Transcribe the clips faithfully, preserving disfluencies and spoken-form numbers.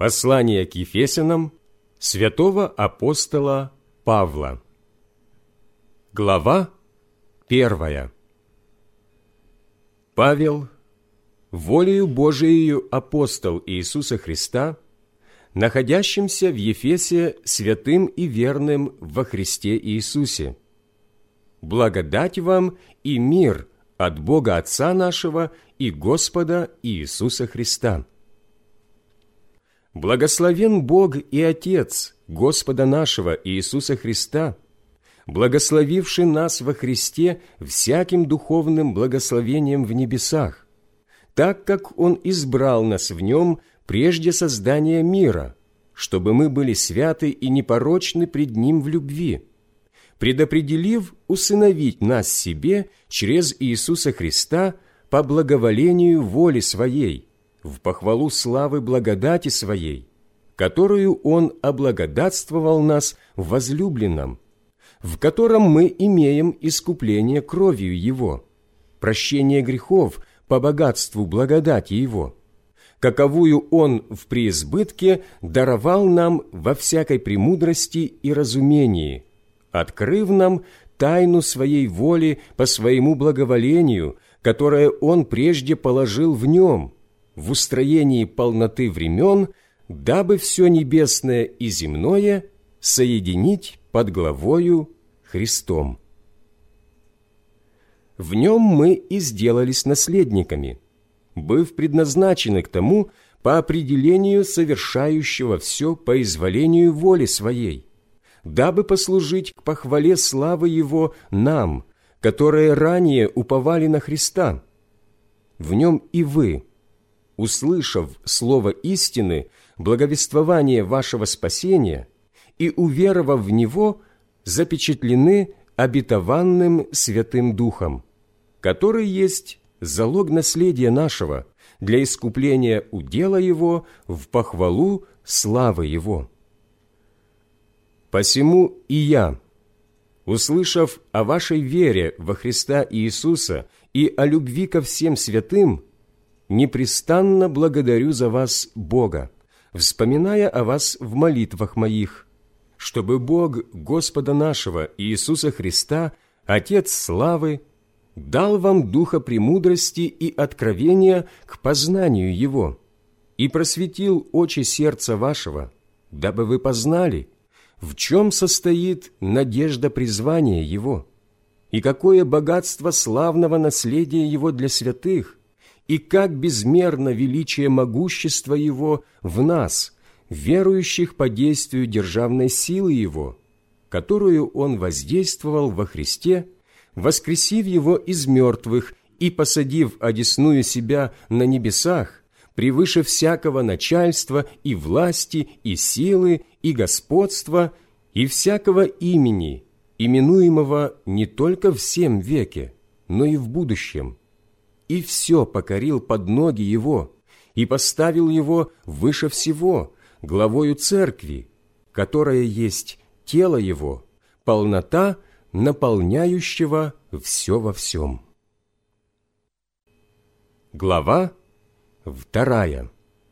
Послание к Ефесянам святого апостола Павла. Глава первая. Павел, волею Божиею апостол Иисуса Христа, находящимся в Ефесе святым и верным во Христе Иисусе. Благодать вам и мир от Бога Отца нашего и Господа Иисуса Христа. Благословен Бог и Отец Господа нашего Иисуса Христа, благословивший нас во Христе всяким духовным благословением в небесах, так как Он избрал нас в Нем прежде создания мира, чтобы мы были святы и непорочны пред Ним в любви, предопределив усыновить нас себе через Иисуса Христа по благоволению воли Своей, в похвалу славы благодати Своей, которую Он облагодатствовал нас в возлюбленном, в котором мы имеем искупление кровью Его, прощение грехов по богатству благодати Его, каковую Он в преизбытке даровал нам во всякой премудрости и разумении, открыв нам тайну Своей воли по Своему благоволению, которое Он прежде положил в Нем, в устроении полноты времен, дабы все небесное и земное соединить под главою Христом. В Нем мы и сделались наследниками, быв предназначены к тому по определению совершающего все по изволению воли Своей, дабы послужить к похвале славы Его нам, которые ранее уповали на Христа. В Нем и вы, услышав слово истины, благовествование вашего спасения, и, уверовав в Него, запечатлены обетованным Святым Духом, который есть залог наследия нашего для искупления удела Его в похвалу славы Его. Посему и я, услышав о вашей вере во Христа Иисуса и о любви ко всем святым, непрестанно благодарю за вас Бога, вспоминая о вас в молитвах моих, чтобы Бог Господа нашего Иисуса Христа, Отец славы, дал вам духа премудрости и откровения к познанию Его и просветил очи сердца вашего, дабы вы познали, в чем состоит надежда призвания Его, и какое богатство славного наследия Его для святых, и как безмерно величие могущества Его в нас, верующих по действию державной силы Его, которую Он воздействовал во Христе, воскресив Его из мертвых и посадив одесную Себя на небесах, превыше всякого начальства и власти, и силы, и господства, и всякого имени, именуемого не только в сем веке, но и в будущем, и все покорил под ноги Его, и поставил Его выше всего, главою Церкви, которая есть тело Его, полнота, наполняющего все во всем. Глава вторая.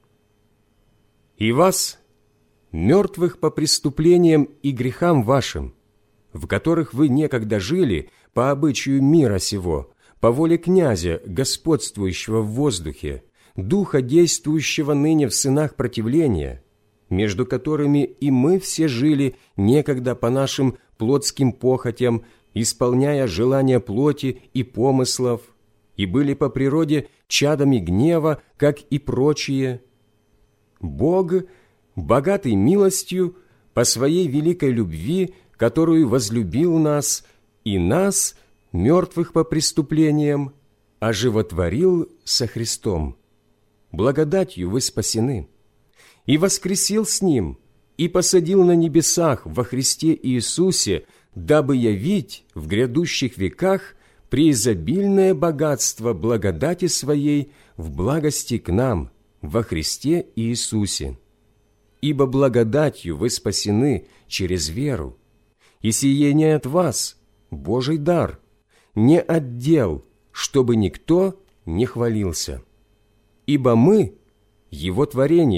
И вас, мертвых по преступлениям и грехам вашим, в которых вы некогда жили по обычаю мира сего, по воле князя, господствующего в воздухе, духа, действующего ныне в сынах противления, между которыми и мы все жили некогда по нашим плотским похотям, исполняя желания плоти и помыслов, и были по природе чадами гнева, как и прочие. Бог, богатый милостью, по Своей великой любви, которую возлюбил нас, и нас, мертвых по преступлениям, оживотворил со Христом. Благодатью вы спасены, и воскресил с Ним, и посадил на небесах во Христе Иисусе, дабы явить в грядущих веках преизобильное богатство благодати Своей в благости к нам во Христе Иисусе. Ибо благодатью вы спасены через веру, и сие не от вас, Божий дар, не от дел, чтобы никто не хвалился. Ибо мы, Его творение,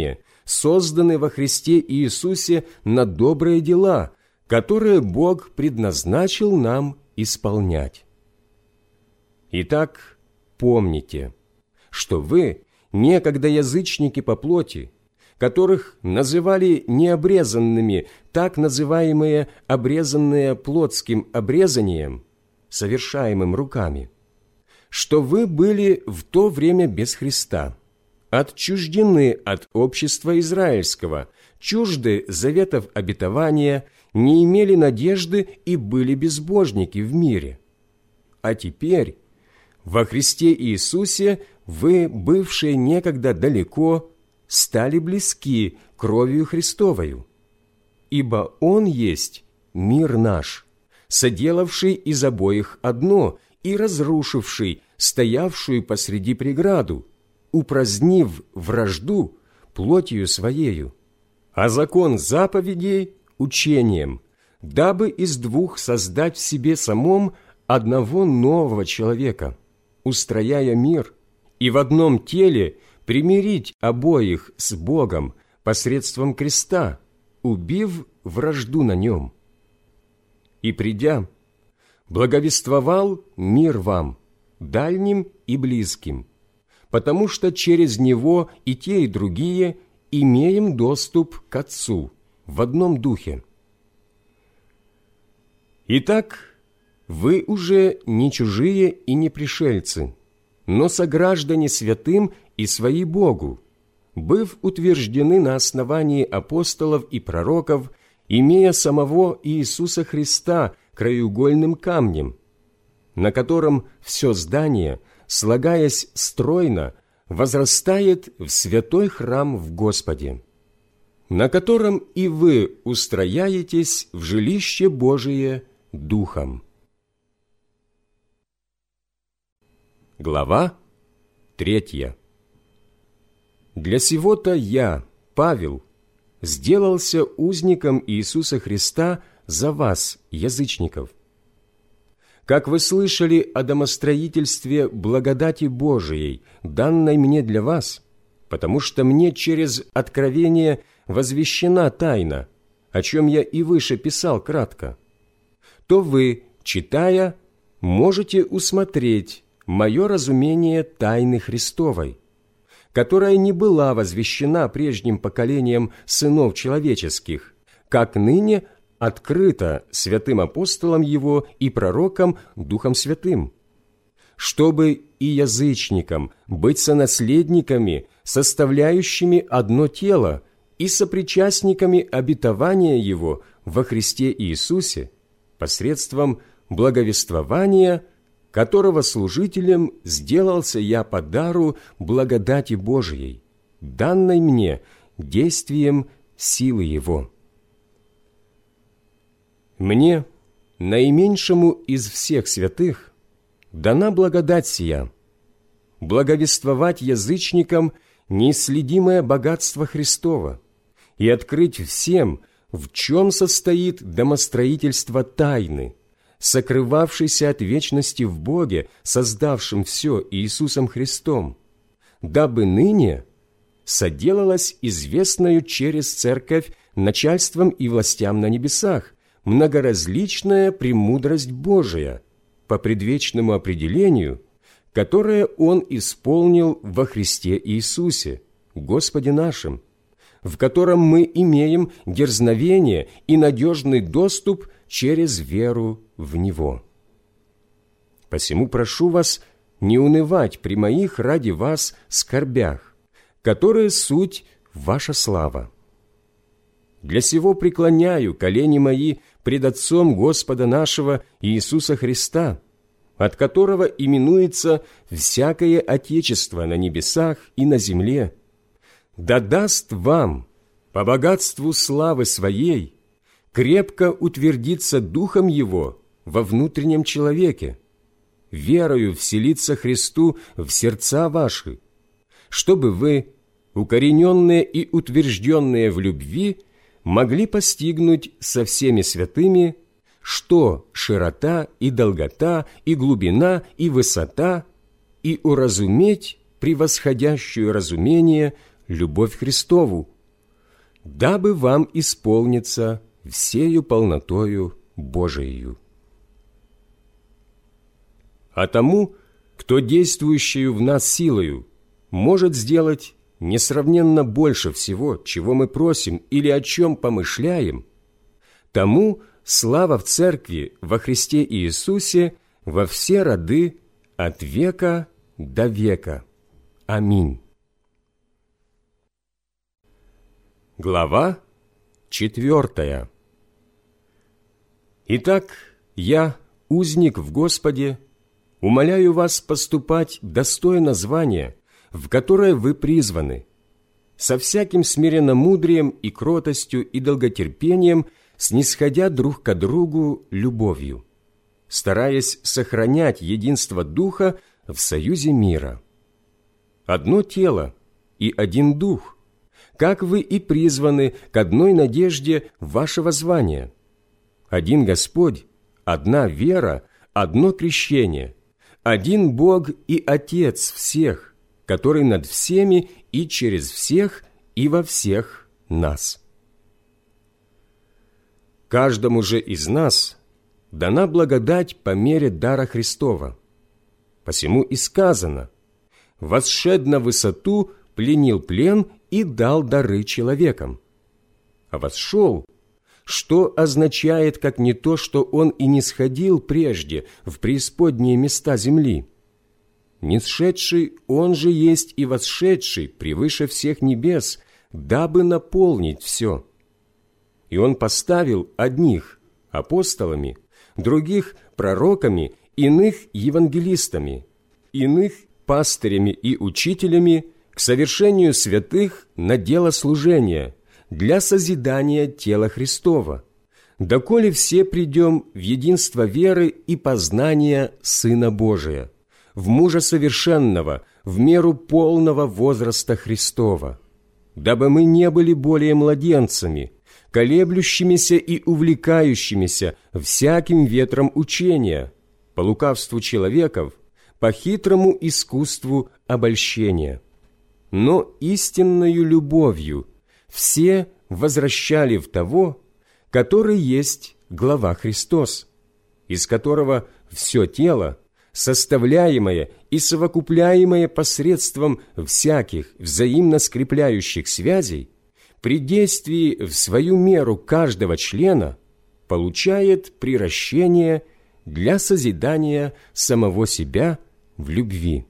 созданы во Христе Иисусе на добрые дела, которые Бог предназначил нам исполнять. Итак, помните, что вы, некогда язычники по плоти, которых называли необрезанными, так называемые обрезанные плотским обрезанием, совершаемым руками, что вы были в то время без Христа, отчуждены от общества израильского, чужды заветов обетования, не имели надежды и были безбожники в мире. А теперь во Христе Иисусе вы, бывшие некогда далеко, стали близки кровью Христовою, ибо Он есть мир наш, соделавший из обоих одно и разрушивший стоявшую посреди преграду, упразднив вражду плотью Своею, а закон заповедей учением, дабы из двух создать в себе самом одного нового человека, устрояя мир, и в одном теле примирить обоих с Богом посредством креста, убив вражду на нем. И придя, благовествовал мир вам, дальним и близким, потому что через Него и те, и другие имеем доступ к Отцу в одном духе. Итак, вы уже не чужие и не пришельцы, но сограждане святым и свои Богу, быв утверждены на основании апостолов и пророков, имея самого Иисуса Христа краеугольным камнем, на котором все здание, слагаясь стройно, возрастает в святой храм в Господе, на котором и вы устрояетесь в жилище Божие Духом. Глава третья. Для сего-то я, Павел, сделался узником Иисуса Христа за вас, язычников. Как вы слышали о домостроительстве благодати Божией, данной мне для вас, потому что мне через откровение возвещена тайна, о чем я и выше писал кратко, то вы, читая, можете усмотреть мое разумение тайны Христовой, которая не была возвещена прежним поколением сынов человеческих, как ныне открыта святым апостолам Его и пророкам Духом Святым, чтобы и язычникам быть сонаследниками, составляющими одно тело и сопричастниками обетования Его во Христе Иисусе посредством благовествования, которого служителем сделался я по дару благодати Божией, данной мне действием силы Его. Мне, наименьшему из всех святых, дана благодать сия, благовествовать язычникам неисследимое богатство Христова и открыть всем, в чем состоит домостроительство тайны, сокрывавшийся от вечности в Боге, создавшем все Иисусом Христом, дабы ныне соделалась известною через Церковь начальством и властям на небесах многоразличная премудрость Божия по предвечному определению, которое Он исполнил во Христе Иисусе, Господе нашим, в котором мы имеем дерзновение и надежный доступ через веру в Него. Посему прошу вас не унывать при моих ради вас скорбях, которые суть ваша слава. Для сего преклоняю колени мои пред Отцом Господа нашего Иисуса Христа, от которого именуется всякое Отечество на небесах и на земле, да даст вам, по богатству славы Своей, крепко утвердиться Духом Его во внутреннем человеке, верою вселиться Христу в сердца ваши, чтобы вы, укорененные и утвержденные в любви, могли постигнуть со всеми святыми, что широта и долгота, и глубина, и высота, и уразуметь превосходящую разумение любовь Христову, дабы вам исполниться всею полнотою Божиею. А тому, кто действующую в нас силою может сделать несравненно больше всего, чего мы просим или о чем помышляем, тому слава в Церкви во Христе Иисусе во все роды от века до века. Аминь. Глава четвертая. Итак, я, узник в Господе, умоляю вас поступать достойно звания, в которое вы призваны, со всяким смиренномудрием и кротостью и долготерпением, снисходя друг к другу любовью, стараясь сохранять единство Духа в союзе мира. Одно тело и один Дух, как вы и призваны к одной надежде вашего звания. Один Господь, одна вера, одно крещение, один Бог и Отец всех, который над всеми и через всех и во всех нас. Каждому же из нас дана благодать по мере дара Христова. Посему и сказано: «Восшед на высоту, пленил плен и дал дары человекам». А восшел, что означает, как не то, что он и не сходил прежде в преисподние места земли. Нисшедший он же есть и восшедший превыше всех небес, дабы наполнить все. И он поставил одних апостолами, других пророками, иных евангелистами, иных пастырями и учителями к совершению святых на дело служения, для созидания тела Христова, доколе все придем в единство веры и познания Сына Божия, в мужа совершенного, в меру полного возраста Христова, дабы мы не были более младенцами, колеблющимися и увлекающимися всяким ветром учения, по лукавству человеков, по хитрому искусству обольщения. Но истинною любовью все возвращали в того, который есть глава Христос, из которого все тело, составляемое и совокупляемое посредством всяких взаимно скрепляющих связей, при действии в свою меру каждого члена получает приращение для созидания самого себя в любви.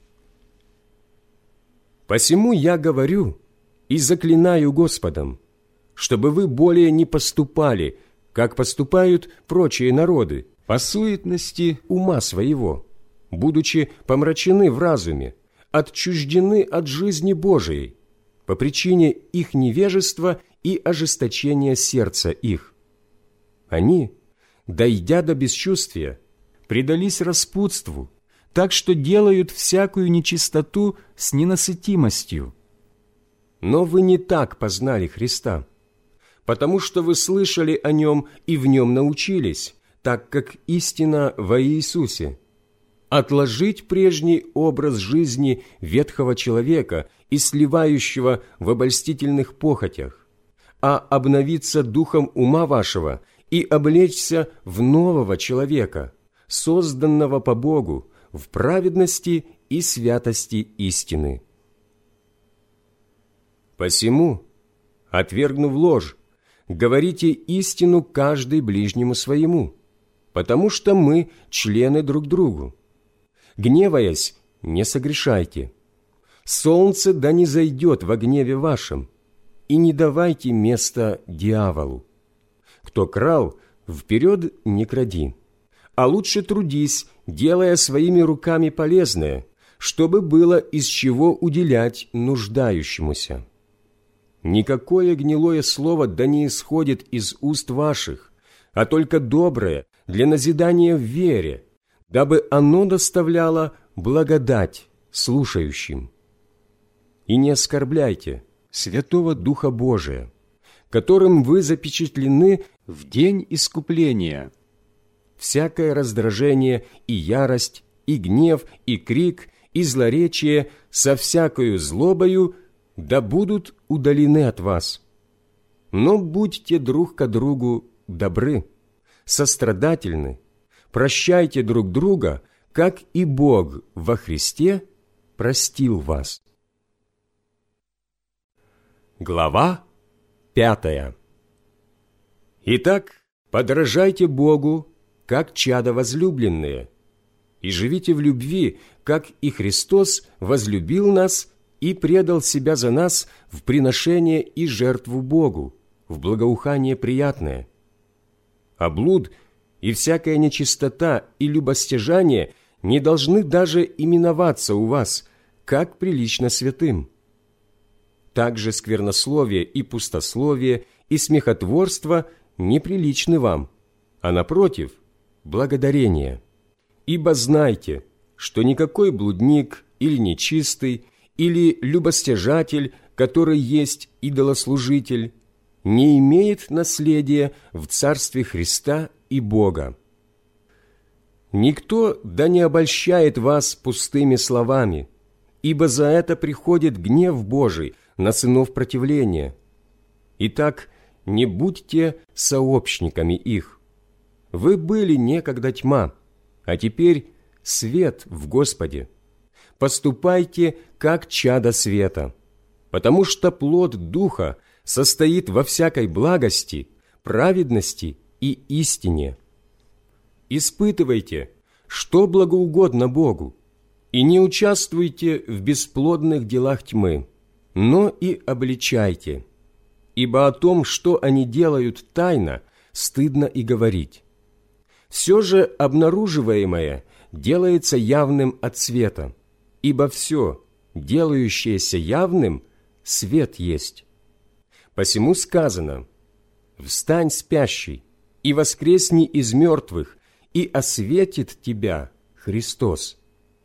Посему я говорю и заклинаю Господом, чтобы вы более не поступали, как поступают прочие народы, по суетности ума своего, будучи помрачены в разуме, отчуждены от жизни Божией, по причине их невежества и ожесточения сердца их. Они, дойдя до бесчувствия, предались распутству, так что делают всякую нечистоту с ненасытимостью. Но вы не так познали Христа, потому что вы слышали о Нем и в Нем научились, так как истина во Иисусе. Отложить прежний образ жизни ветхого человека и сливающего в обольстительных похотях, а обновиться духом ума вашего и облечься в нового человека, созданного по Богу, в праведности и святости истины. Посему, отвергнув ложь, говорите истину каждый ближнему своему, потому что мы члены друг другу. Гневаясь, не согрешайте. Солнце да не зайдет во гневе вашем, и не давайте места дьяволу. Кто крал, вперед не кради, а лучше трудись, делая своими руками полезное, чтобы было из чего уделять нуждающемуся. Никакое гнилое слово да не исходит из уст ваших, а только доброе для назидания в вере, дабы оно доставляло благодать слушающим. И не оскорбляйте Святого Духа Божия, которым вы запечатлены в день искупления. Всякое раздражение и ярость, и гнев, и крик, и злоречие со всякою злобою да будут удалены от вас, но будьте друг ко другу добры, сострадательны, прощайте друг друга, как и Бог во Христе простил вас». Глава пятая. Итак, подражайте Богу, как чада возлюбленные, и живите в любви, как и Христос возлюбил нас и предал себя за нас в приношение и жертву Богу, в благоухание приятное. А блуд и всякая нечистота и любостяжание не должны даже именоваться у вас, как прилично святым. Также сквернословие и пустословие и смехотворство неприличны вам, а напротив, благодарение. Ибо знайте, что никакой блудник или нечистый, или любостяжатель, который есть идолослужитель, не имеет наследия в Царстве Христа и Бога. Никто да не обольщает вас пустыми словами, ибо за это приходит гнев Божий на сынов противления. Итак, не будьте сообщниками их. Вы были некогда тьма, а теперь свет в Господе. Поступайте, как чада света, потому что плод Духа состоит во всякой благости, праведности и истине. Испытывайте, что благоугодно Богу, и не участвуйте в бесплодных делах тьмы, но и обличайте, ибо о том, что они делают тайно, стыдно и говорить. Все же обнаруживаемое делается явным от света, ибо все, делающееся явным, свет есть. Посему сказано: «Встань, спящий, и воскресни из мертвых, и осветит тебя Христос».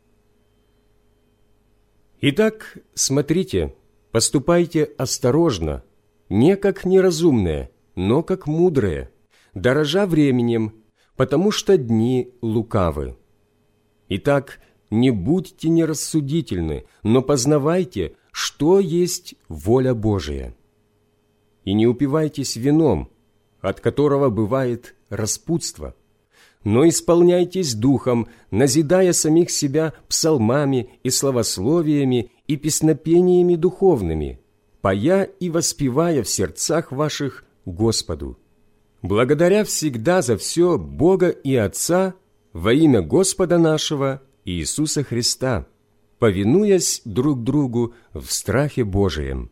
Итак, смотрите, поступайте осторожно, не как неразумные, но как мудрые, дорожа временем, потому что дни лукавы. Итак, не будьте нерассудительны, но познавайте, что есть воля Божия. И не упивайтесь вином, от которого бывает распутство, но исполняйтесь духом, назидая самих себя псалмами и славословиями и песнопениями духовными, поя и воспевая в сердцах ваших Господу, благодаря всегда за все Бога и Отца во имя Господа нашего Иисуса Христа, повинуясь друг другу в страхе Божием.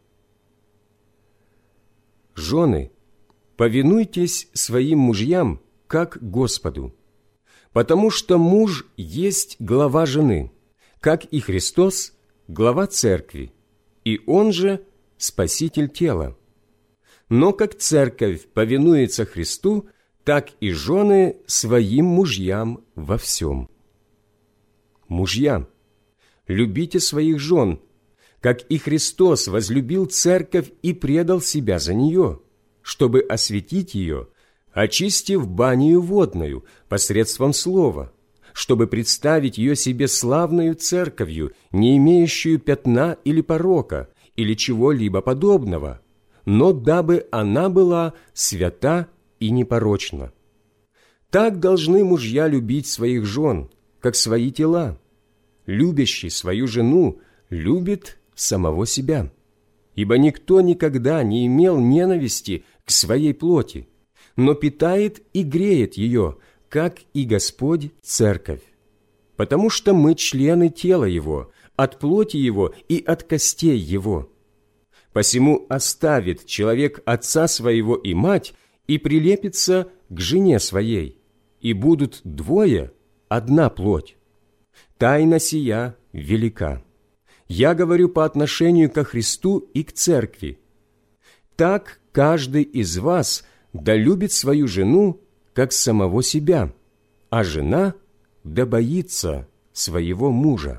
Жены, повинуйтесь своим мужьям, как Господу, потому что муж есть глава жены, как и Христос – глава церкви, и он же – спаситель тела. Но как церковь повинуется Христу, так и жены своим мужьям во всем. Мужья, любите своих жен, как и Христос возлюбил церковь и предал себя за нее, чтобы осветить ее, очистив банию водную посредством слова, чтобы представить ее себе славною церковью, не имеющую пятна или порока, или чего-либо подобного, но дабы она была свята и непорочна. Так должны мужья любить своих жен, как свои тела. Любящий свою жену любит самого себя, ибо никто никогда не имел ненависти к своей плоти, но питает и греет ее, как и Господь церковь, потому что мы члены тела Его, от плоти Его и от костей Его. Посему оставит человек отца своего и мать и прилепится к жене своей, и будут двое одна плоть. Тайна сия велика. Я говорю по отношению ко Христу и к церкви. Так каждый из вас да любит свою жену, как самого себя, а жена да боится своего мужа.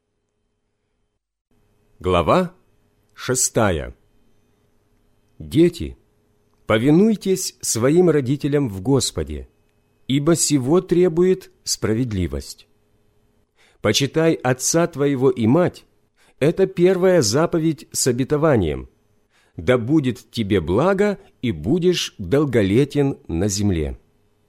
Глава шестая. Дети, повинуйтесь своим родителям в Господе, ибо сего требует справедливость. Почитай отца твоего и мать – это первая заповедь с обетованием, да будет тебе благо, и будешь долголетен на земле.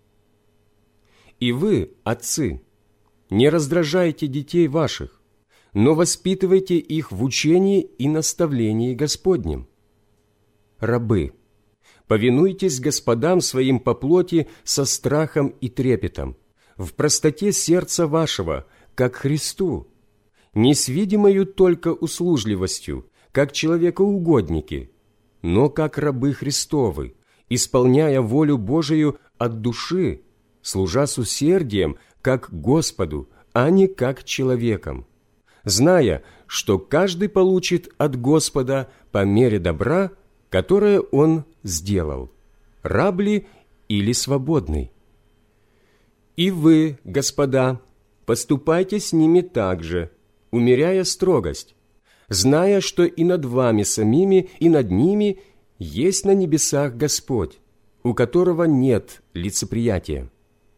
И вы, отцы, не раздражайте детей ваших, но воспитывайте их в учении и наставлении Господнем. Рабы, повинуйтесь господам своим по плоти со страхом и трепетом, в простоте сердца вашего, как Христу, не с видимою только услужливостью, как человекоугодники, но как рабы Христовы, исполняя волю Божию от души, служа с усердием, как Господу, а не как человеком, зная, что каждый получит от Господа по мере добра, которое он сделал, раб ли или свободный. И вы, господа, поступайте с ними так же, умеряя строгость, зная, что и над вами самими, и над ними есть на небесах Господь, у которого нет лицеприятия.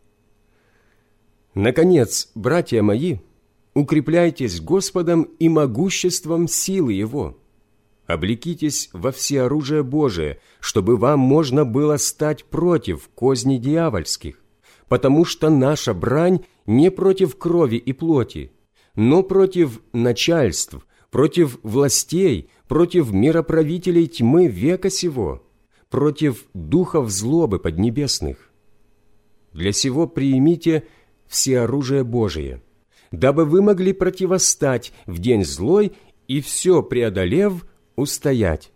Наконец, братья мои, укрепляйтесь Господом и могуществом силы Его. Облекитесь во всеоружие Божие, чтобы вам можно было стать против козней дьявольских, потому что наша брань не против крови и плоти, но против начальств, против властей, против мироправителей тьмы века сего, против духов злобы поднебесных. Для сего приимите всеоружие Божие, дабы вы могли противостать в день злой и все преодолев, устоять.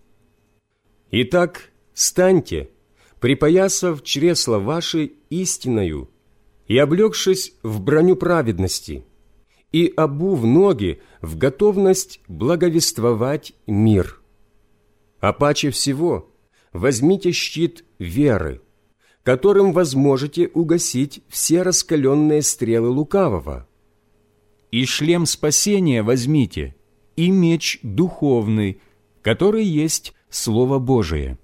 Итак, станьте, припоясав чресла ваши истиною и облегшись в броню праведности, и обув ноги в готовность благовествовать мир. А паче всего возьмите щит веры, которым возможете угасить все раскаленные стрелы лукавого. И шлем спасения возьмите, и меч духовный, который есть Слово Божие.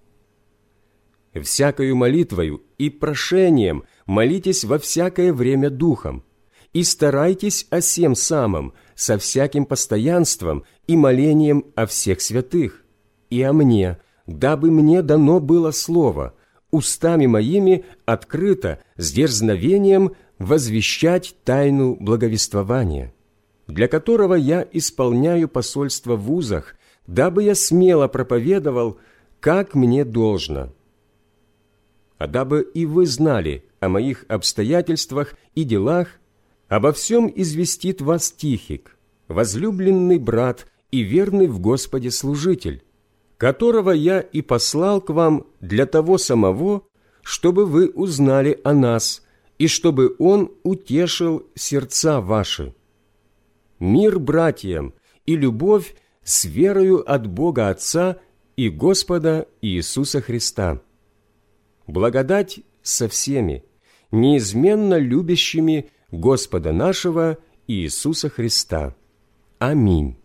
Всякою молитвою и прошением молитесь во всякое время духом, и старайтесь о сем самом со всяким постоянством и молением о всех святых, и о мне, дабы мне дано было слово, устами моими открыто, с дерзновением возвещать тайну благовествования, для которого я исполняю посольство в вузах, дабы я смело проповедовал, как мне должно. А дабы и вы знали о моих обстоятельствах и делах, обо всем известит вас Тихик, возлюбленный брат и верный в Господе служитель, которого я и послал к вам для того самого, чтобы вы узнали о нас, и чтобы он утешил сердца ваши. Мир братьям и любовь с верою от Бога Отца и Господа Иисуса Христа. Благодать со всеми, неизменно любящими Господа нашего Иисуса Христа. Аминь.